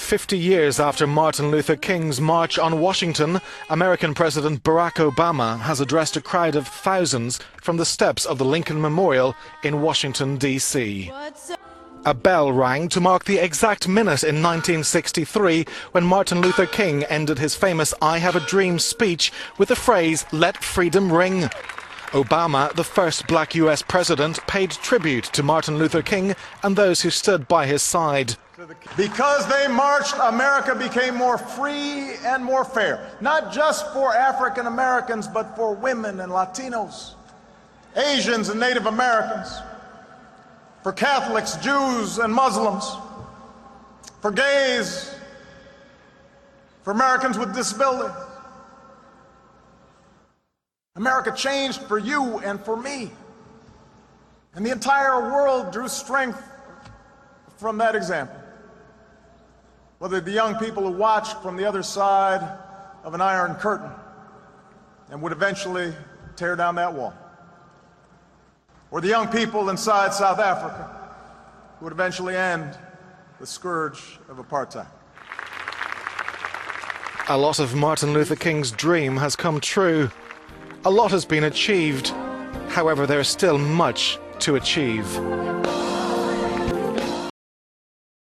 50 years after Martin Luther King's March on Washington, American President Barack Obama has addressed a crowd of thousands from the steps of the Lincoln Memorial in Washington, D.C. A bell rang to mark the exact minute in 1963 when Martin Luther King ended his famous "I Have a Dream" speech with the phrase, "Let freedom ring." Obama, the first black U.S. president, paid tribute to Martin Luther King and those who stood by his side. Because they marched, America became more free and more fair, not just for African Americans, but for women and Latinos, Asians and Native Americans, for Catholics, Jews and Muslims, for gays, for Americans with disabilities. America changed for you and for me. And the entire world drew strength from that example. Whether the young people who watched from the other side of an iron curtain and would eventually tear down that wall, or the young people inside South Africa who would eventually end the scourge of apartheid. A lot of Martin Luther King's dream has come true. A lot has been achieved. However, there is still much to achieve.